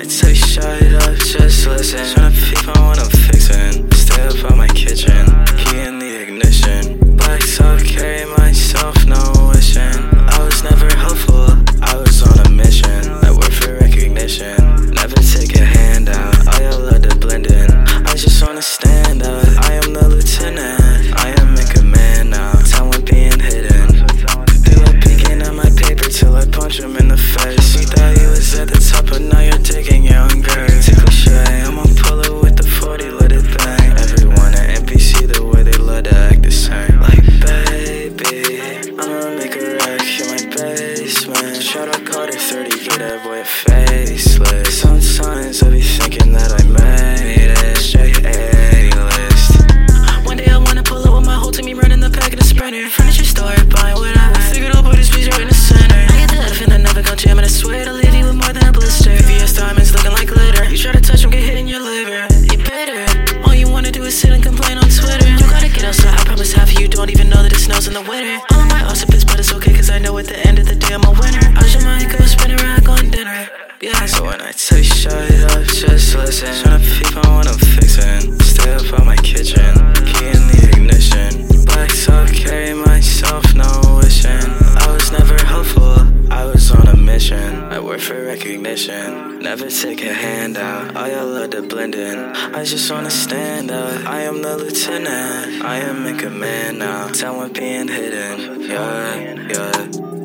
I tell you shut up, just listen. Tryna peep on what I'm fixing. Stay up on my kitchen, key in the ignition. Black talk, carry myself, no wishing. I was never helpful, I was on a mission. I work for recognition, never take a handout. All y'all love to blend in, I just wanna stand out. I am the lieutenant, I am in command now. Time with being hidden. They love peeking at my paper till I punch them in the face. You thought you was at the top, but now you're digging your own grave. It's a cliche, I'm on pull with the 40, let it bang. Everyone an NPC, the way they love to act the same. Like, baby, I'ma make a wreck in my basement. Shout out Carter 30, get that boy a facelift. Sometimes I be thinking that I made it straight A-list. One day I wanna pull up with my whole team, me running the pack in a Sprinter. Furniture store, buying whatever. Figured I'll put this piece right in the center. I get the F and I never gon' jam, and I swear to leave you with more than a blister. VVS diamonds looking like glitter. You try to touch them, get hit in your liver. You bitter. All you wanna do is sit and complain on Twitter. You gotta get outside, I promise half of you don't even know that it snows in the winter. All of my octopus, but it's okay, cause I know at the end of the day I'm a winner. I just might go spin a rack on dinner. Yeah. So when I tell you shut up, just listen. Tryna peep on what I'm fixing. Stay up on my kitchen, key in the ignition. Black talk, carry myself, no wishing. I was never helpful, I was on a mission. I work for recognition, never take a handout. All y'all love to blend in, I just wanna stand out. I am the lieutenant, I am in command now. Time with being hidden, yeah.